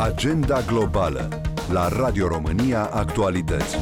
Agenda globală la Radio România Actualități.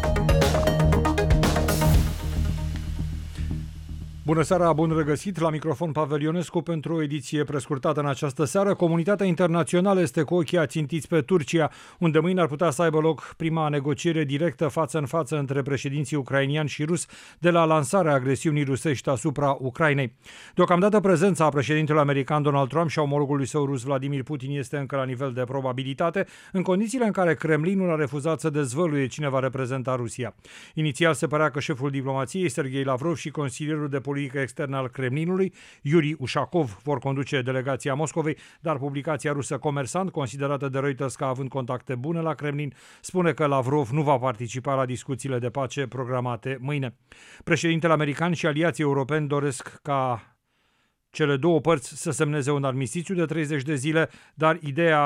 Bună seara, bun regăsit la microfon Pavel Ionescu pentru o ediție prescurtată în această seară. Comunitatea internațională este cu ochii ațintiți pe Turcia, unde mâine ar putea să aibă loc prima negociere directă față în față între președinții ucrainian și rus de la lansarea agresiunii rusești asupra Ucrainei. Deocamdată prezența președintelui american Donald Trump și a omologului său rus Vladimir Putin este încă la nivel de probabilitate, în condițiile în care Kremlinul a refuzat să dezvăluie cine va reprezenta Rusia. Inițial se părea că șeful diplomației Sergei Lavrov și consilierul de politică externă al Kremlinului, Yuri Ushakov, vor conduce delegația Moscovei, dar publicația rusă Comersant, considerată de Reuters ca având contacte bune la Kremlin, spune că Lavrov nu va participa la discuțiile de pace programate mâine. Președintele american și aliații europeni doresc ca cele două părți să semneze un armistițiu de 30 de zile, dar ideea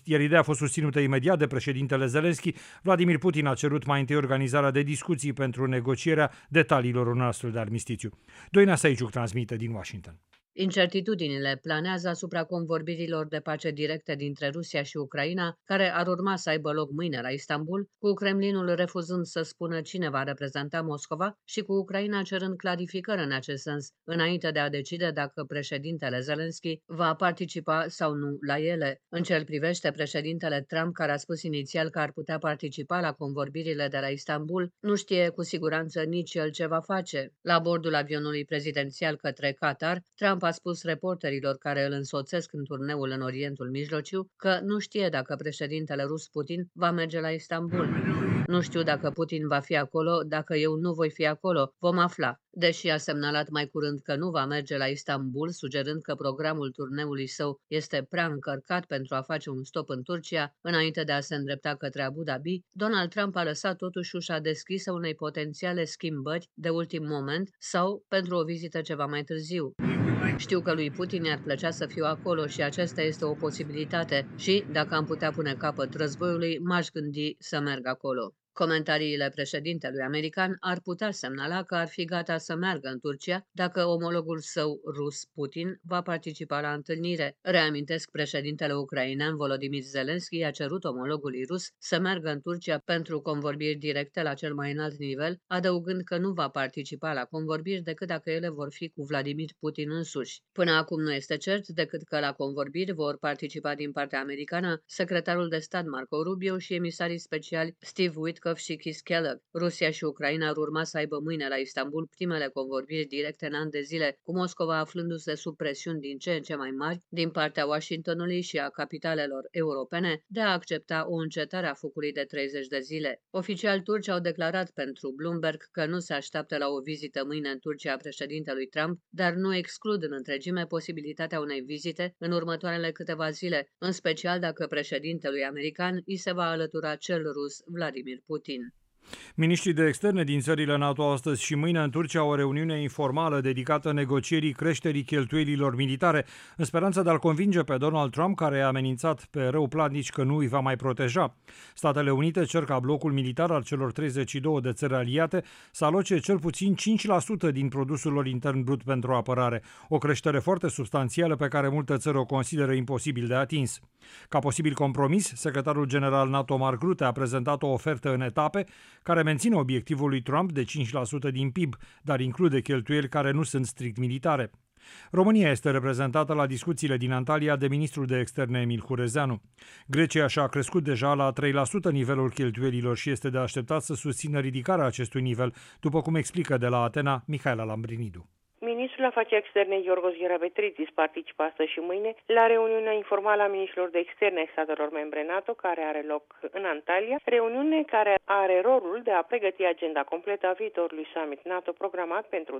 a fost susținută imediat de președintele Zelensky. Vladimir Putin a cerut mai întâi organizarea de discuții pentru negocierea detaliilor unui astfel de armistițiu. Doina Săiciuc transmite din Washington. Incertitudinile planează asupra convorbirilor de pace directe dintre Rusia și Ucraina, care ar urma să aibă loc mâine la Istanbul, cu Kremlinul refuzând să spună cine va reprezenta Moscova și cu Ucraina cerând clarificări în acest sens, înainte de a decide dacă președintele Zelensky va participa sau nu la ele. În ce îl privește, președintele Trump, care a spus inițial că ar putea participa la convorbirile de la Istanbul, nu știe cu siguranță nici el ce va face. La bordul avionului prezidențial către Qatar, Trump a spus reporterilor care îl însoțesc în turneul în Orientul Mijlociu că nu știe dacă președintele rus Putin va merge la Istanbul. Nu știu dacă Putin va fi acolo, dacă eu nu voi fi acolo, vom afla. Deși a semnalat mai curând că nu va merge la Istanbul, sugerând că programul turneului său este prea încărcat pentru a face un stop în Turcia, înainte de a se îndrepta către Abu Dhabi, Donald Trump a lăsat totuși ușa deschisă unei potențiale schimbări de ultim moment sau pentru o vizită ceva mai târziu. Știu că lui Putin i-ar plăcea să fiu acolo și aceasta este o posibilitate și, dacă am putea pune capăt războiului, m-aș gândi să merg acolo. Comentariile președintelui american ar putea semnala că ar fi gata să meargă în Turcia dacă omologul său rus Putin va participa la întâlnire. Reamintesc, președintele ucrainean Volodymyr Zelensky a cerut omologului rus să meargă în Turcia pentru convorbiri directe la cel mai înalt nivel, adăugând că nu va participa la convorbiri decât dacă ele vor fi cu Vladimir Putin însuși. Până acum nu este cert decât că la convorbiri vor participa din partea americană secretarul de stat Marco Rubio și emisarii speciali Steve Witkoff și Keith Kellogg. Rusia și Ucraina ar urma să aibă mâine la Istanbul primele convorbiri directe în ani de zile, cu Moscova aflându-se sub presiuni din ce în ce mai mari din partea Washingtonului și a capitalelor europene de a accepta o încetare a focului de 30 de zile. Oficiali turci au declarat pentru Bloomberg că nu se așteaptă la o vizită mâine în Turcia a președintelui Trump, dar nu exclud în întregime posibilitatea unei vizite în următoarele câteva zile, în special dacă președintelui american îi se va alătura cel rus Vladimir Putin. Miniștrii de externe din țările NATO astăzi și mâine în Turcia au o reuniune informală dedicată negocierii creșterii cheltuielilor militare, în speranța de a-l convinge pe Donald Trump, care a amenințat pe rău platnici că nu îi va mai proteja. Statele Unite cer ca blocul militar al celor 32 de țări aliate să aloce cel puțin 5% din produsul lor intern brut pentru apărare, o creștere foarte substanțială pe care multe țări o consideră imposibil de atins. Ca posibil compromis, secretarul general NATO Mark Rutte a prezentat o ofertă în etape care menține obiectivul lui Trump de 5% din PIB, dar include cheltuieli care nu sunt strict militare. România este reprezentată la discuțiile din Antalya de ministrul de externe Emil Hurezeanu. Grecia și-a crescut deja la 3% nivelul cheltuielilor și este de așteptat să susțină ridicarea acestui nivel, după cum explică de la Atena Mihaela Lambrinidu. Ministrul Afaceri Externe Yorgos Geravetritis participă astăzi și mâine la reuniunea informală a ministrilor de externe ai statelor membre NATO, care are loc în Antalya, reuniune care are rolul de a pregăti agenda completă a viitorului summit NATO programat pentru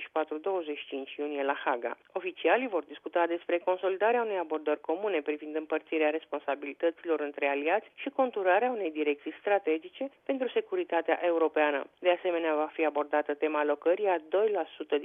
24-25 iunie la Haga. Oficialii vor discuta despre consolidarea unei abordări comune privind împărțirea responsabilităților între aliați și conturarea unei direcții strategice pentru securitatea europeană. De asemenea, va fi abordată tema alocării a 2% din produsul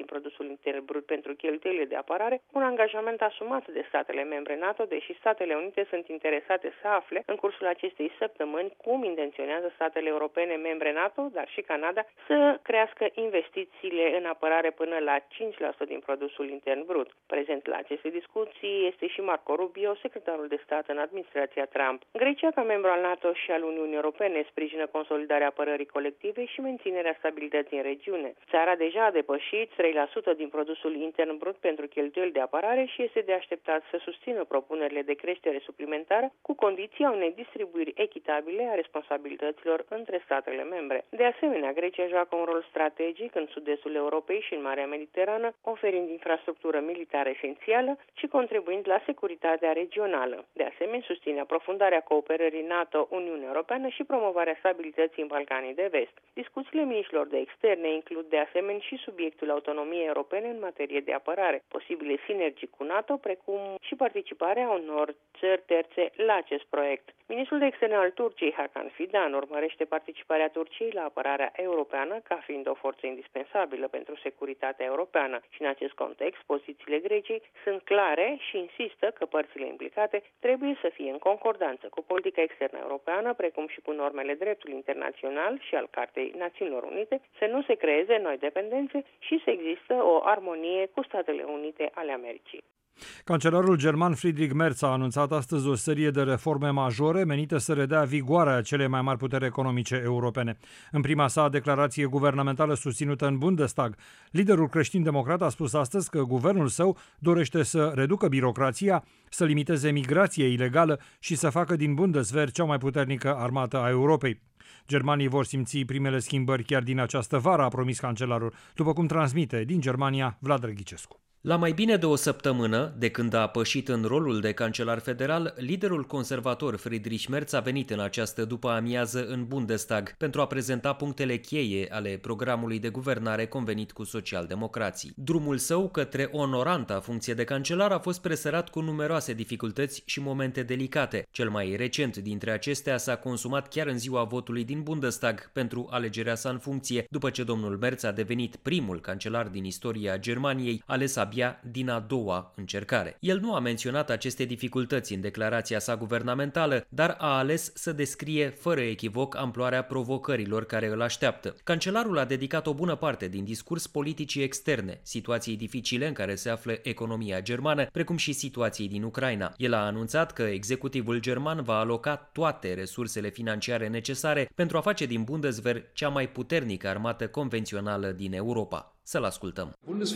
intern brut pentru cheltuielile de apărare, un angajament asumat de statele membre NATO, deși Statele Unite sunt interesate să afle în cursul acestei săptămâni cum intenționează statele europene membre NATO, dar și Canada, să crească investițiile în apărare până la 5% din produsul intern brut. Prezent la aceste discuții este și Marco Rubio, secretarul de stat în administrația Trump. Grecia, ca membru al NATO și al Uniunii Europene, sprijină consolidarea apărării colective și menținerea stabilității în regiune. Țara deja a depășit 3% din produsul intern brut pentru cheltuieli de apărare și este de așteptat să susțină propunerile de creștere suplimentară cu condiția unei distribuiri echitabile a responsabilităților între statele membre. De asemenea, Grecia joacă un rol strategic în sud-estul Europei și în Marea Mediterană, oferind infrastructură militară esențială și contribuind la securitatea regională. De asemenea, susține aprofundarea cooperării NATO-Uniunea Europeană și promovarea stabilității în Balcanii de Vest. Discuțiile miniștrilor de externe includ de asemenea și subiectul autonomiei europene în materie de apărare, posibile sinergii cu NATO, precum și participarea unor țări terțe la acest proiect. Ministrul de externe al Turciei, Hakan Fidan, urmărește participarea Turciei la apărarea europeană ca fiind o forță indispensabilă pentru securitatea europeană și în acest context pozițiile Greciei sunt clare și insistă că părțile implicate trebuie să fie în concordanță cu politica externă europeană, precum și cu normele dreptului internațional și al Cartei Națiunilor Unite, să nu se creeze noi dependențe și să există o armonie cu Statele Unite ale Americii. Cancelarul german Friedrich Merz a anunțat astăzi o serie de reforme majore menite să redea vigoarea celei mai mari puteri economice europene. În prima sa declarație guvernamentală susținută în Bundestag, liderul creștin-democrat a spus astăzi că guvernul său dorește să reducă birocrația, să limiteze migrația ilegală și să facă din Bundeswehr cea mai puternică armată a Europei. Germanii vor simți primele schimbări chiar din această vară, a promis cancelarul, după cum transmite din Germania Vlad Drăghicescu. La mai bine de o săptămână, de când a pășit în rolul de cancelar federal, liderul conservator Friedrich Merz a venit în această după-amiază în Bundestag pentru a prezenta punctele cheie ale programului de guvernare convenit cu socialdemocrații. Drumul său către onoranta funcție de cancelar a fost presărat cu numeroase dificultăți și momente delicate. Cel mai recent dintre acestea s-a consumat chiar în ziua votului din Bundestag pentru alegerea sa în funcție, după ce domnul Merz a devenit primul cancelar din istoria Germaniei ales abia din a doua încercare. El nu a menționat aceste dificultăți în declarația sa guvernamentală, dar a ales să descrie fără echivoc amploarea provocărilor care îl așteaptă. Cancelarul a dedicat o bună parte din discurs politicii externe, situației dificile în care se află economia germană, precum și situației din Ucraina. El a anunțat că executivul german va aloca toate resursele financiare necesare pentru a face din Bundeswehr cea mai puternică armată convențională din Europa. Să-l ascultăm.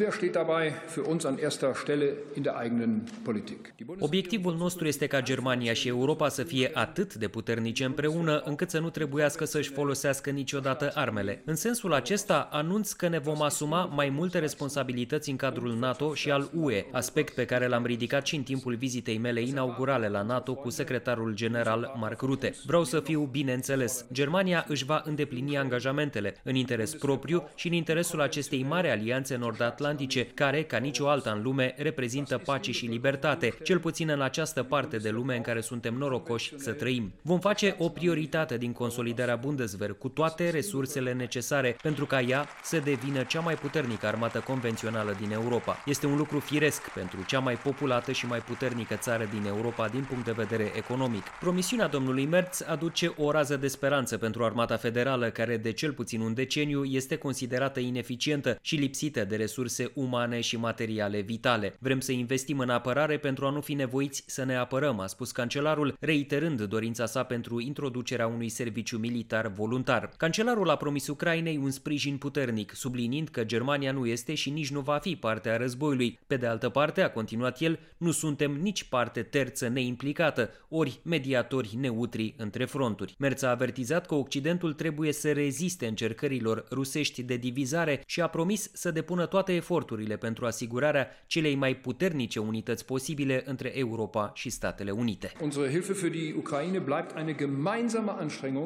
Obiectivul nostru este ca Germania și Europa să fie atât de puternice împreună încât să nu trebuiască să-și folosească niciodată armele. În sensul acesta, anunț că ne vom asuma mai multe responsabilități în cadrul NATO și al UE, aspect pe care l-am ridicat și în timpul vizitei mele inaugurale la NATO cu secretarul general Mark Rutte. Vreau să fiu bineînțeles. Germania își va îndeplini angajamentele în interes propriu și în interesul acestei mari alianțe nord-atlantice, care, ca nicio alta în lume, reprezintă pace și libertate, cel puțin în această parte de lume în care suntem norocoși să trăim. Vom face o prioritate din consolidarea Bundeswehr cu toate resursele necesare pentru ca ea să devină cea mai puternică armată convențională din Europa. Este un lucru firesc pentru cea mai populată și mai puternică țară din Europa din punct de vedere economic. Promisiunea domnului Merz aduce o rază de speranță pentru armata federală, care de cel puțin un deceniu este considerată ineficientă și lipsită de resurse umane și materiale vitale. Vrem să investim în apărare pentru a nu fi nevoiți să ne apărăm, a spus cancelarul, reiterând dorința sa pentru introducerea unui serviciu militar voluntar. Cancelarul a promis Ucrainei un sprijin puternic, subliniind că Germania nu este și nici nu va fi parte a războiului. Pe de altă parte, a continuat el, nu suntem nici parte terță neimplicată, ori mediatori neutri între fronturi. Merz a avertizat că Occidentul trebuie să reziste încercărilor rusești de divizare și a promis să depună toate eforturile pentru asigurarea celei mai puternice unități posibile între Europa și Statele Unite. Unsere Hilfe für die Ukraine bleibt eine gemeinsame Anstrengung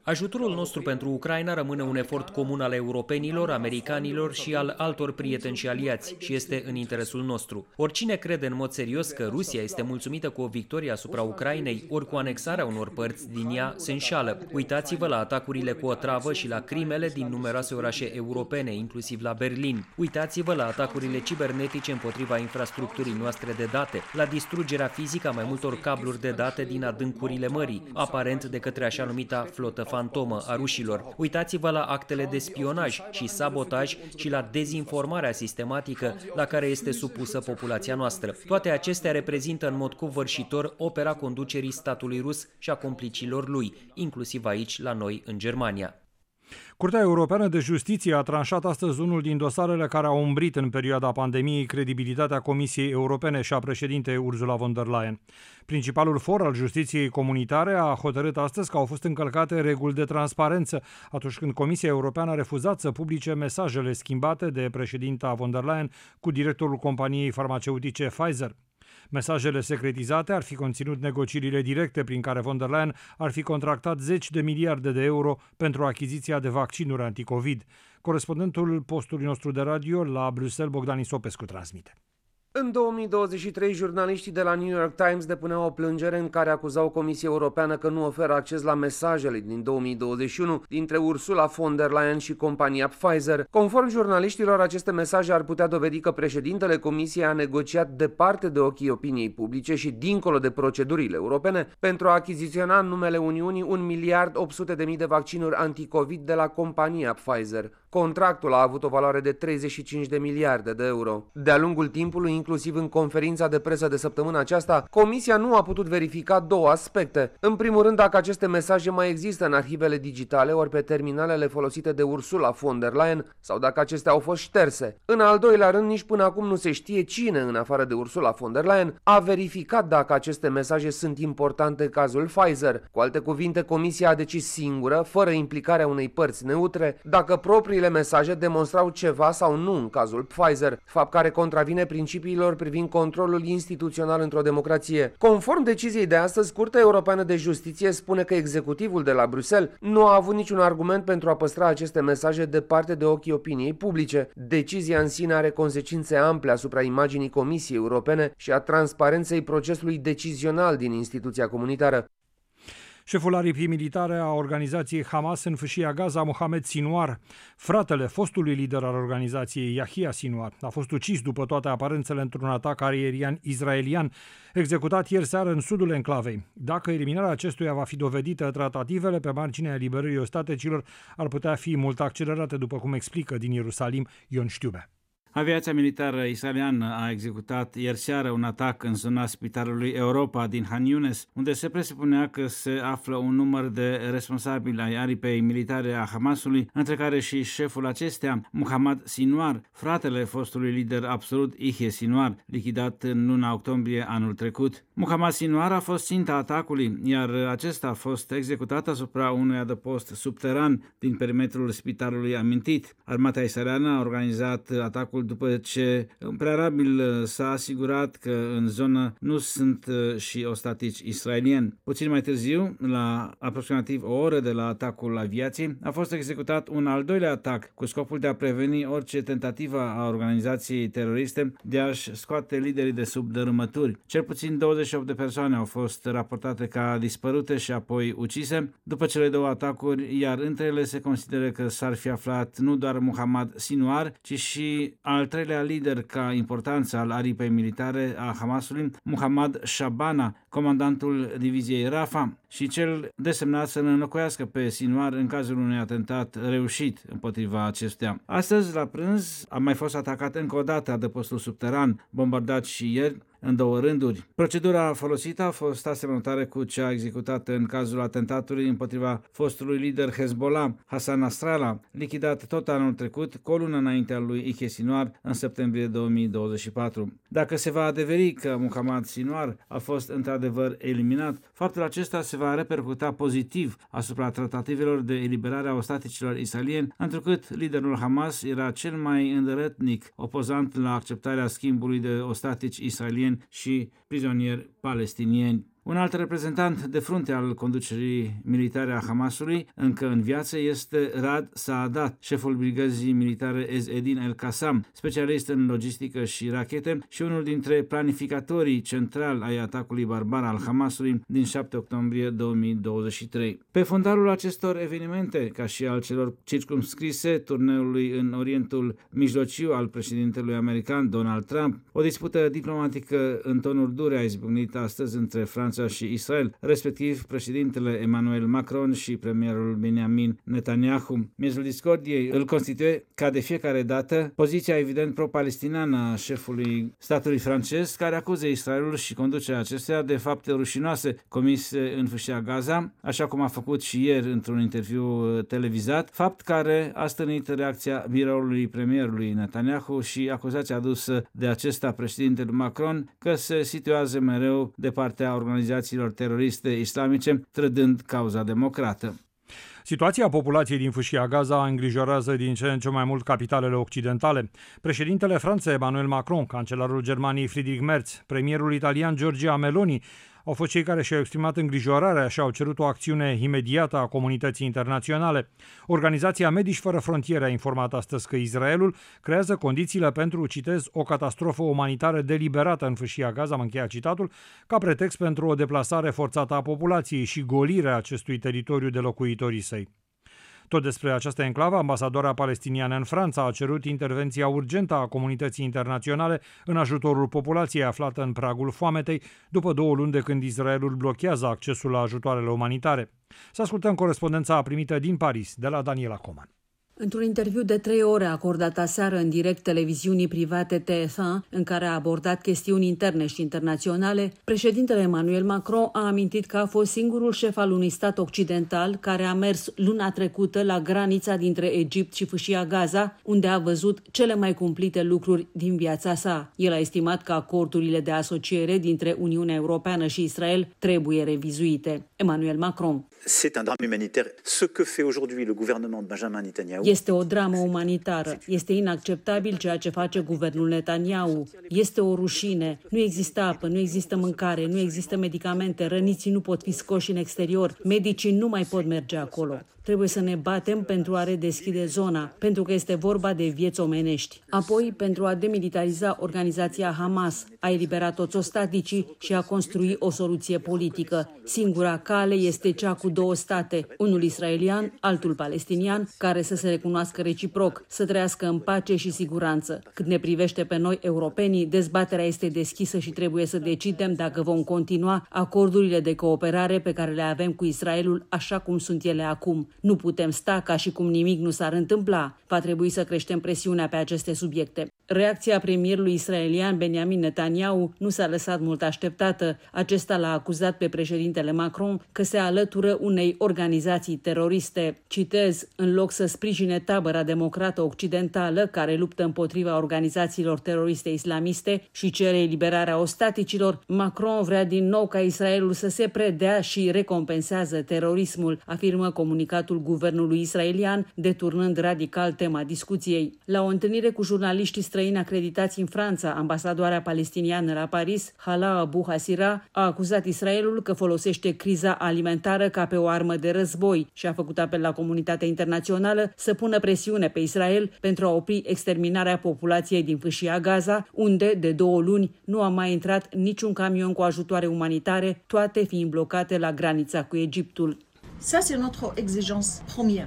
Ajutorul nostru pentru Ucraina rămâne un efort comun al europenilor, americanilor și al altor prieteni și aliați și este în interesul nostru. Oricine crede în mod serios că Rusia este mulțumită cu o victorie asupra Ucrainei, ori cu anexarea unor părți din ea, se înșală. Uitați-vă la atacurile cu otravă și la crimele din numeroase orașe europene, inclusiv la Berlin. Uitați-vă la atacurile cibernetice împotriva infrastructurii noastre de date, la distrugerea fizică a mai multor cabluri de date din adâncurile mării, aparent de către așa numita flotă fantomă a rușilor. Uitați-vă la actele de spionaj și sabotaj și la dezinformarea sistematică la care este supusă populația noastră. Toate acestea reprezintă în mod covârșitor opera conducerii statului rus și a complicilor lui, inclusiv aici la noi în Germania. Curtea Europeană de Justiție a tranșat astăzi unul din dosarele care au umbrit în perioada pandemiei credibilitatea Comisiei Europene și a președintei Ursula von der Leyen. Principalul for al justiției comunitare a hotărât astăzi că au fost încălcate reguli de transparență atunci când Comisia Europeană a refuzat să publice mesajele schimbate de președinta von der Leyen cu directorul companiei farmaceutice Pfizer. Mesajele secretizate ar fi conținut negocierile directe prin care von der Leyen ar fi contractat 10 de miliarde de euro pentru achiziția de vaccinuri anticovid. Corespondentul postului nostru de radio la Bruxelles, Bogdan Isopescu, transmite. În 2023, jurnaliștii de la New York Times depuneau o plângere în care acuzau Comisia Europeană că nu oferă acces la mesajele din 2021 dintre Ursula von der Leyen și compania Pfizer. Conform jurnaliștilor, aceste mesaje ar putea dovedi că președintele Comisiei a negociat departe de ochii opiniei publice și dincolo de procedurile europene pentru a achiziționa în numele Uniunii 1.800.000 de vaccinuri anticovid de la compania Pfizer. Contractul a avut o valoare de 35 de miliarde de euro. De-a lungul timpului, inclusiv în conferința de presă de săptămâna aceasta, Comisia nu a putut verifica două aspecte. În primul rând, dacă aceste mesaje mai există în arhivele digitale ori pe terminalele folosite de Ursula von der Leyen sau dacă acestea au fost șterse. În al doilea rând, nici până acum nu se știe cine, în afară de Ursula von der Leyen, a verificat dacă aceste mesaje sunt importante în cazul Pfizer. Cu alte cuvinte, Comisia a decis singură, fără implicarea unei părți neutre, dacă propriile mesaje demonstrau ceva sau nu în cazul Pfizer, fapt care contravine principiilor privind controlul instituțional într-o democrație. Conform deciziei de astăzi, Curtea Europeană de Justiție spune că executivul de la Bruxelles nu a avut niciun argument pentru a păstra aceste mesaje departe de ochii opiniei publice. Decizia în sine are consecințe ample asupra imaginii Comisiei Europene și a transparenței procesului decizional din instituția comunitară. Șeful aripii militare a organizației Hamas în fâșia Gaza, Mohamed Sinwar, fratele fostului lider al organizației, Yahya Sinwar, a fost ucis după toate aparențele într-un atac aerian israelian executat ieri seară în sudul enclavei. Dacă eliminarea acestuia va fi dovedită, tratativele pe marginea eliberării ostatecilor ar putea fi mult accelerate, după cum explică din Ierusalim Ion Știube. Aviația militară israeliană a executat ieri seară un atac în zona spitalului Europa din Han Yunis, unde se presupunea că se află un număr de responsabili ai aripei militare a Hamasului, între care și șeful acestea, Mohamed Sinwar, fratele fostului lider absolut Yahya Sinwar, lichidat în luna octombrie anul trecut. Mohamed Sinwar a fost ținta atacului, iar acesta a fost executat asupra unui adăpost subteran din perimetrul spitalului amintit. Armata israeliană a organizat atacul după ce în prealabil s-a asigurat că în zonă nu sunt și ostatici israelieni. Puțin mai târziu, la aproximativ o oră de la atacul aviației, a fost executat un al doilea atac cu scopul de a preveni orice tentativă a organizației teroriste de a-și scoate liderii de sub dărâmături. Cel puțin 28 de persoane au fost raportate ca dispărute și apoi ucise după cele două atacuri, iar între ele se consideră că s-ar fi aflat nu doar Mohamed Sinwar, ci și al treilea lider ca importanță al aripei militare a Hamasului, Mohamed Shabana, comandantul diviziei Rafah, și cel desemnat să-l înlocuiască pe Sinwar în cazul unui atentat reușit împotriva acestuia. Astăzi, la prânz, a mai fost atacat încă o dată adăpostul subteran, bombardat și ieri, în două rânduri. Procedura folosită a fost asemănătoare cu cea executată în cazul atentatului împotriva fostului lider Hezbollah, Hassan Nasrallah, lichidat tot anul trecut, cu o lună înaintea lui Yahya Sinwar, în septembrie 2024. Dacă se va adeveri că Mohamed Sinwar a fost într-adevăr eliminat, faptul acesta se va repercuta pozitiv asupra tratativelor de eliberare a ostaticilor israelieni, întrucât liderul Hamas era cel mai îndărătnic opozant la acceptarea schimbului de ostatici israelieni și prizonieri palestinieni. Un alt reprezentant de frunte al conducerii militare a Hamasului, încă în viață, este Rad Saadat, șeful brigăzii militare Ez-Edin El-Qassam, specialist în logistică și rachete și unul dintre planificatorii centrali ai atacului barbar al Hamasului din 7 octombrie 2023. Pe fundalul acestor evenimente, ca și al celor circumscrise turneului în Orientul Mijlociu al președintelui american Donald Trump, o dispută diplomatică în tonuri dure a izbucnit astăzi între Franța și Israel, respectiv președintele Emmanuel Macron și premierul Benjamin Netanyahu. Miezul discordiei îl constituie, ca de fiecare dată, poziția evident pro-palestiniană a șefului statului francez, care acuză Israelul și conducerea acestuia de fapte rușinoase comise în fâșia Gaza, așa cum a făcut și ieri într-un interviu televizat, fapt care a stârnit reacția biroului premierului Netanyahu și acuzația adusă de acesta președintele Macron că se situează mereu de partea organizațiilor teroriste islamice, trădând cauza democrată. Situația populației din fâșia Gaza îngrijorează din ce în ce mai mult capitalele occidentale. Președintele Franței Emmanuel Macron, cancelarul Germaniei Friedrich Merz, premierul italian Giorgia Meloni au fost cei care și-au exprimat îngrijorarea și au cerut o acțiune imediată a comunității internaționale. Organizația Medici Fără Frontiere a informat astăzi că Israelul creează condițiile pentru, citez, o catastrofă umanitară deliberată în fâșia Gaza, am încheiat citatul, ca pretext pentru o deplasare forțată a populației și golirea acestui teritoriu de locuitorii săi. Tot despre această enclavă, ambasadoarea palestiniană în Franța a cerut intervenția urgentă a comunității internaționale în ajutorul populației aflată în pragul foametei, după 2 luni de când Israelul blochează accesul la ajutoarele umanitare. Să ascultăm corespondența primită din Paris, de la Daniela Coman. Într-un interviu de 3 ore acordat aseară în direct televiziunii private TF1, în care a abordat chestiuni interne și internaționale, președintele Emmanuel Macron a amintit că a fost singurul șef al unui stat occidental care a mers luna trecută la granița dintre Egipt și fâșia Gaza, unde a văzut cele mai cumplite lucruri din viața sa. El a estimat că acordurile de asociere dintre Uniunea Europeană și Israel trebuie revizuite. Emmanuel Macron. C'est un drame humanitaire. Ce que fait aujourd'hui le gouvernement de Benjamin Netanyahu. Este o dramă umanitară. Este inacceptabil ceea ce face guvernul Netanyahu. Este o rușine. Nu există apă, nu există mâncare, nu există medicamente, răniții nu pot fi scoși în exterior, medicii nu mai pot merge acolo. Trebuie să ne batem pentru a redeschide zona, pentru că este vorba de vieți omenești. Apoi, pentru a demilitariza organizația Hamas, a eliberat toți ostaticii și a construi o soluție politică. Singura cale este cea cu 2 state, unul israelian, altul palestinian, care să se recunoască reciproc, să trăiască în pace și siguranță. Cât ne privește pe noi, europenii, dezbaterea este deschisă și trebuie să decidem dacă vom continua acordurile de cooperare pe care le avem cu Israelul așa cum sunt ele acum. Nu putem sta ca și cum nimic nu s-ar întâmpla. Va trebui să creștem presiunea pe aceste subiecte. Reacția premierului israelian Benjamin Netanyahu nu s-a lăsat mult așteptată. Acesta l-a acuzat pe președintele Macron că se alătură unei organizații teroriste. Citez, în loc să sprijine tabăra democrată occidentală care luptă împotriva organizațiilor teroriste islamiste și cere eliberarea ostaticilor, Macron vrea din nou ca Israelul să se predea și recompensează terorismul, afirmă comunicatul guvernului israelian, deturnând radical tema discuției. La o întâlnire cu jurnaliștii străini acreditați în Franța, ambasadoarea palestiniană la Paris, Hala Abu Hasira, a acuzat Israelul că folosește criza alimentară ca pe o armă de război și a făcut apel la comunitatea internațională să pună presiune pe Israel pentru a opri exterminarea populației din fâșia Gaza, unde de 2 luni nu a mai intrat niciun camion cu ajutoare umanitare, toate fiind blocate la granița cu Egiptul. Ça, c'est notre exigence première.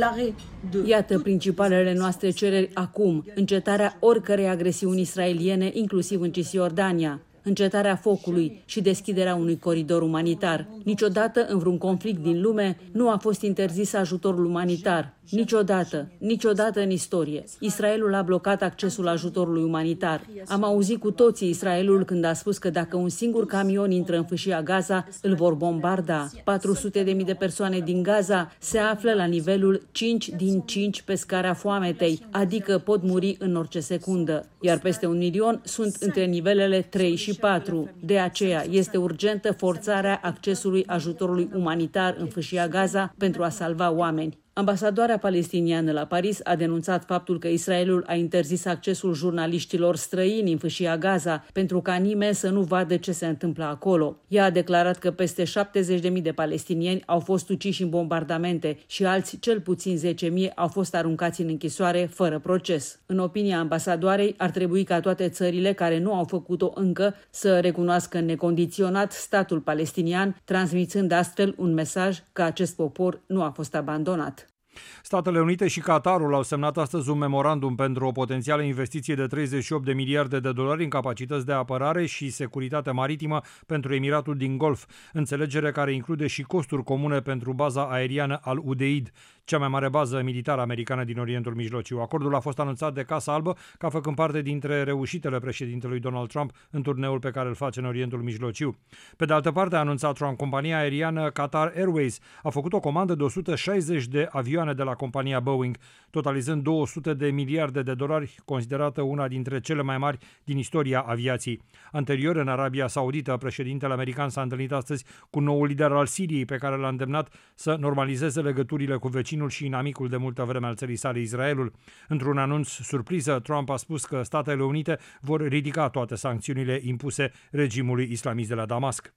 Iată principalele noastre cereri acum, încetarea oricărei agresiuni israeliene, inclusiv în Cisjordania, încetarea focului și deschiderea unui coridor umanitar. Niciodată în vreun conflict din lume nu a fost interzis ajutorul umanitar. Niciodată în istorie. Israelul a blocat accesul ajutorului umanitar. Am auzit cu toții Israelul când a spus că dacă un singur camion intră în fâșia Gaza, îl vor bombarda. 400.000 de persoane din Gaza se află la nivelul 5 din 5 pe scara foametei, adică pot muri în orice secundă. Iar peste 1 milion sunt între nivelele 3 și 4. De aceea este urgentă forțarea accesului ajutorului umanitar în fâșia Gaza pentru a salva oameni, Ambasadoarea palestiniană la Paris a denunțat faptul că Israelul a interzis accesul jurnaliștilor străini în fâșia Gaza pentru ca nimeni să nu vadă ce se întâmplă acolo. Ea a declarat că peste 70.000 de palestinieni au fost uciși în bombardamente și alți cel puțin 10.000 au fost aruncați în închisoare fără proces. În opinia ambasadoarei, ar trebui ca toate țările care nu au făcut-o încă să recunoască necondiționat statul palestinian, transmițând astfel un mesaj că acest popor nu a fost abandonat. Statele Unite și Qatarul au semnat astăzi un memorandum pentru o potențială investiție de 38 de miliarde de dolari în capacități de apărare și securitate maritimă pentru Emiratul din Golf, înțelegere care include și costuri comune pentru baza aeriană al Udeid, cea mai mare bază militară americană din Orientul Mijlociu. Acordul a fost anunțat de Casa Albă ca făcând parte dintre reușitele președintelui Donald Trump în turneul pe care îl face în Orientul Mijlociu. Pe de altă parte, a anunțat Trump, compania aeriană Qatar Airways a făcut o comandă de 160 de avioane de la compania Boeing, totalizând 200 de miliarde de dolari, considerată una dintre cele mai mari din istoria aviației. Anterior, în Arabia Saudită, președintele american s-a întâlnit astăzi cu noul lider al Siriei, pe care l-a îndemnat să normalizeze legăturile cu vecinul și inamicul de multă vreme al țării sale, Israelul. Într-un anunț surpriză, Trump a spus că Statele Unite vor ridica toate sancțiunile impuse regimului islamist de la Damasc.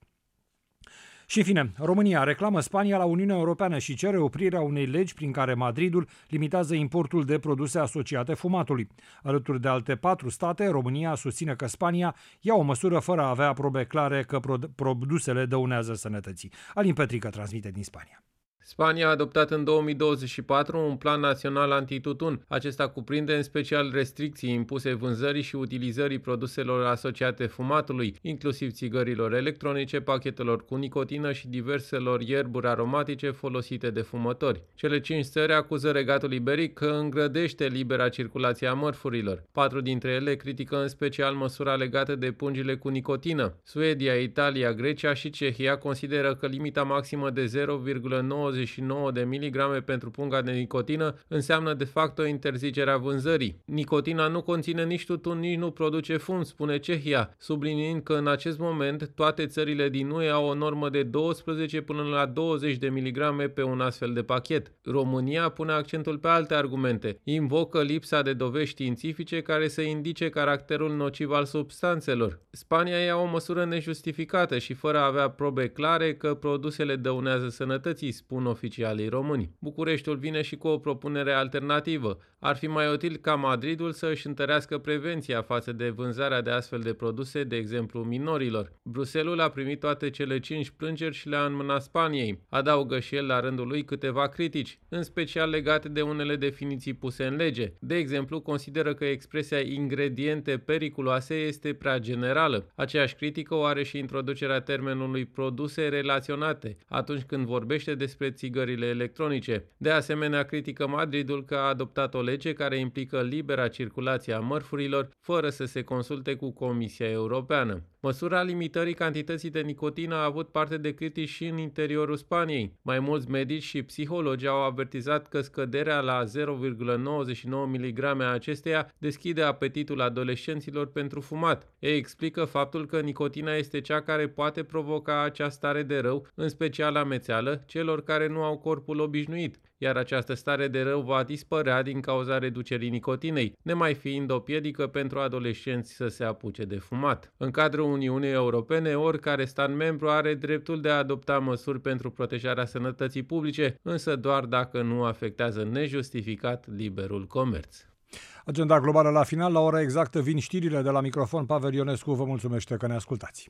Și în fine, România reclamă Spania la Uniunea Europeană și cere oprirea unei legi prin care Madridul limitează importul de produse asociate fumatului. Alături de alte 4 state, România susține că Spania ia o măsură fără a avea probe clare că produsele dăunează sănătății. Alin Petrică transmite din Spania. Spania a adoptat în 2024 un plan național antitutun. Acesta cuprinde în special restricții impuse vânzării și utilizării produselor asociate fumatului, inclusiv țigărilor electronice, pachetelor cu nicotină și diverselor ierburi aromatice folosite de fumători. Cele 5 țări acuză Regatul Iberic că îngrădește libera circulație a mărfurilor. 4 dintre ele critică în special măsura legată de pungile cu nicotină. Suedia, Italia, Grecia și Cehia consideră că limita maximă de 0,99 de miligrame pentru punga de nicotină înseamnă de fapt o interzicere a vânzării. Nicotina nu conține nici tutun, nici nu produce fum, spune Cehia, subliniind că în acest moment toate țările din UE au o normă de 12 până la 20 de miligrame pe un astfel de pachet. România pune accentul pe alte argumente. Invocă lipsa de dovezi științifice care să indice caracterul nociv al substanțelor. Spania ia o măsură nejustificată și fără a avea probe clare că produsele dăunează sănătății, spun oficialii români. Bucureștiul vine și cu o propunere alternativă. Ar fi mai util ca Madridul să își întărească prevenția față de vânzarea de astfel de produse, de exemplu minorilor. Bruxelles a primit toate cele 5 plângeri și le-a înmânat Spaniei. Adaugă și el la rândul lui câteva critici, în special legate de unele definiții puse în lege. De exemplu, consideră că expresia ingrediente periculoase este prea generală. Aceeași critică o are și introducerea termenului produse relaționate, atunci când vorbește despre țigările electronice. De asemenea, critică Madridul că a adoptat o lege care implică libera circulație a mărfurilor fără să se consulte cu Comisia Europeană. Măsura limitării cantității de nicotină a avut parte de critici și în interiorul Spaniei. Mai mulți medici și psihologi au avertizat că scăderea la 0,99 mg a acesteia deschide apetitul adolescenților pentru fumat. Ei explică faptul că nicotina este cea care poate provoca acea stare de rău, în special amețeală, celor care nu au corpul obișnuit, iar această stare de rău va dispărea din cauza reducerii nicotinei, nemai fiind o piedică pentru adolescenți să se apuce de fumat. În cadrul Uniunii Europene, oricare stat membru are dreptul de a adopta măsuri pentru protejarea sănătății publice, însă doar dacă nu afectează nejustificat liberul comerț. Agenda globală la final, la ora exactă vin știrile. De la microfon Pavel Ionescu vă mulțumește că ne ascultați.